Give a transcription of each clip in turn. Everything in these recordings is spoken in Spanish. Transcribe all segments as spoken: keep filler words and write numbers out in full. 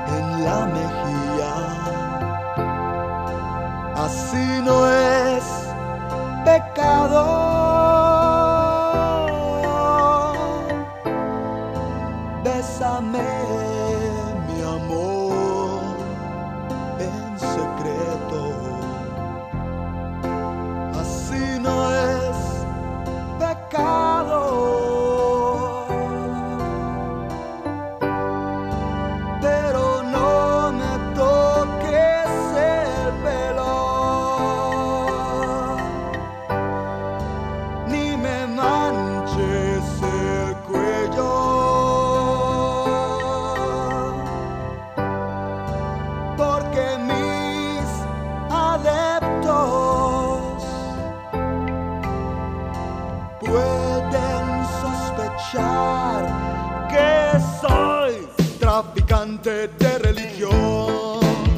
en la mejilla. Así no es pecado. Bésame, mi amor, en secreto. Así no es pecado. Pero no me toques el pelo, ni me manches el cuello. Porque mis adeptos pueden sospechar que soy traficante de religión.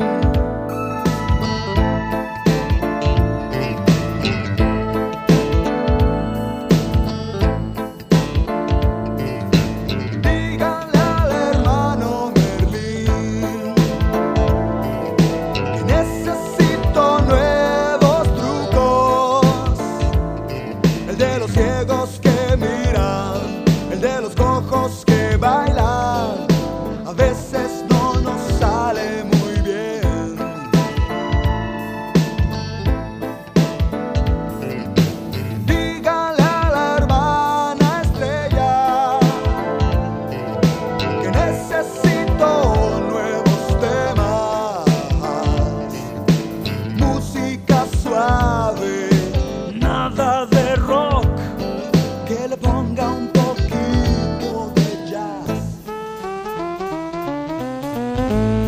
Díganle al hermano Merlín que necesito nuevos trucos. El de los ciegos que miran, el de los cojos que bailan. A veces no nos sale muy bien. Díganle a la hermana Estrella que necesito nuevos temas, música suave, nada de rock, que le ponga un poquito de jazz.